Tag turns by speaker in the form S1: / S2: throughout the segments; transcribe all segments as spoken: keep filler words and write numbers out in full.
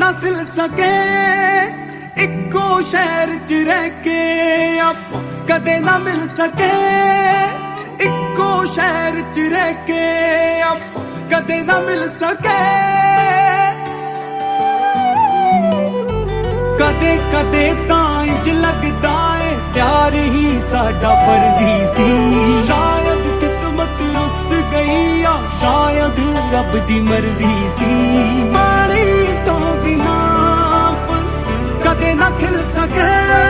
S1: ना सिल सके इक्को शहर च रह के आपां कदे ना मिल सके इक्को शहर च रह के आपां कदे ना मिल सके कदे कदे तां इंज लगदा है प्यार ही साडा फर्जी सी शायद किस्मत रुस गई या शायद रब दी मर्जी सी पानी तो बिना कदे ना खिल सके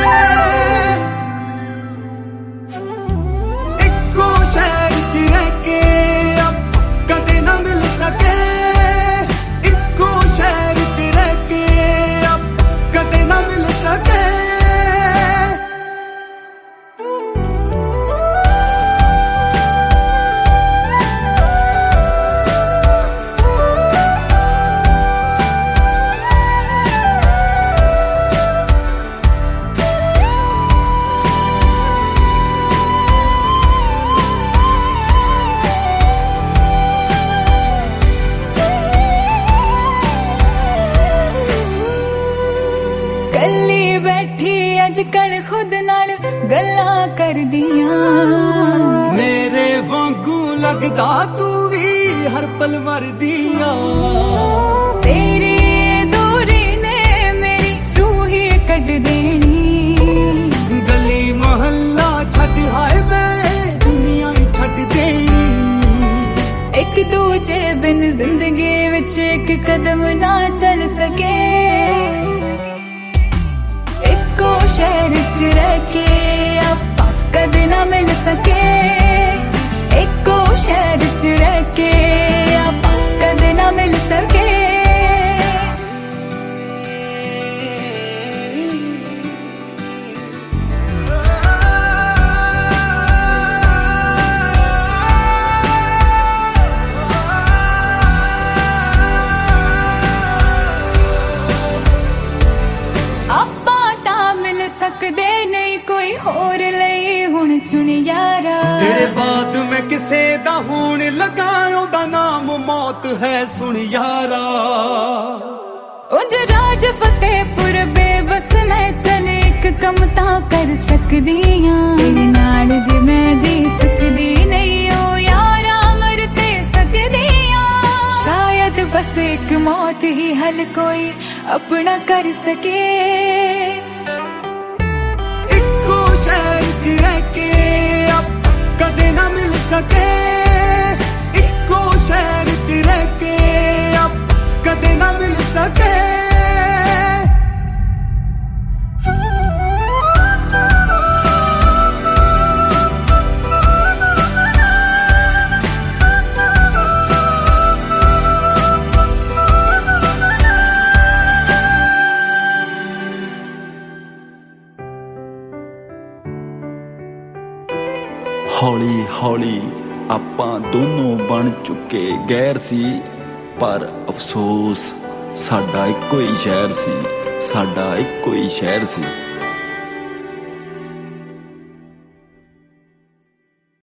S1: इक्को शहर च रह के अब कदे ना मिल सके इक्को शहर च रह के अब कदे ना मिल सके
S2: अजकल खुद नाल गल्लां करदियां
S1: मेरे वांगू लगदा तू भी हर पल मरदियां
S2: तेरी दूरी ने मेरी रूह ही कट देनी
S1: गली मोहल्ला छड हाय मैं दुनिया ही छड देनी
S2: एक दूजे बिन जिंदगी विच एक कदम ना चल सके इक्को शहर च रह के आपां कदे ना मिल सके इक्को शहर च रह के आपां कदे ना मिल सके सकदे नहीं कोई होर लई हुण चुन यारा
S1: तेरे बाद मैं किसे दा होण लगा ओदा नाम मौत है सुन यारा
S2: उंज राज फतेहपुर बेबस मैं चले एक कम तां कर सकदी हां तेरे नाल जे मैं जी सकदी नहीं ओ यारा मर ते सकदी हां शायद बस एक मौत ही हल कोई अपना कर सके
S1: शहर च रह के अब कदे ना मिल सके इक्को शहर च रह के अब कदे ना मिल सके
S3: हौली हौली आपां दोनों बन चुके गैर सी पर अफसोस साडा इक्को ही शहर सी साडा इक्को ही शहर सी।